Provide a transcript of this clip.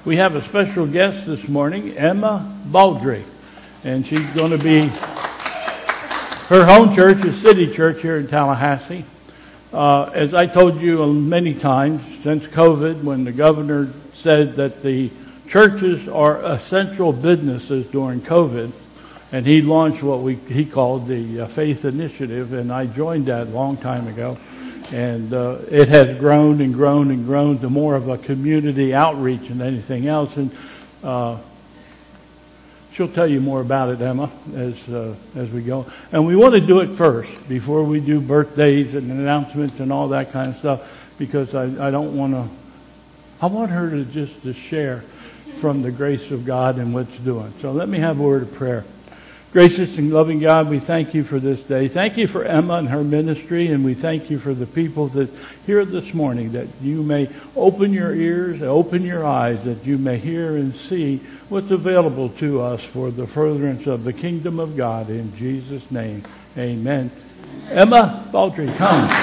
We have a special guest this morning, Emma Baldry, and she's going to be, her home church is City Church here in Tallahassee. As I told you many times, since COVID, when the governor said that the churches are essential businesses during COVID, and he launched what he called the Faith Initiative, and I joined that a long time ago. And it has grown and grown and grown to more of a community outreach than anything else. And she'll tell you more about it, Emma, as we go. And we want to do it first before we do birthdays and announcements and all that kind of stuff, because I don't want to. I want her to just to share from the grace of God and what's doing. So let me have a word of prayer. Gracious and loving God, we thank you for this day. Thank you for Emma and her ministry, and we thank you for the people that here this morning, that you may open your ears, open your eyes, that you may hear and see what's available to us for the furtherance of the kingdom of God. In Jesus' name, amen. Emma Baldry, come.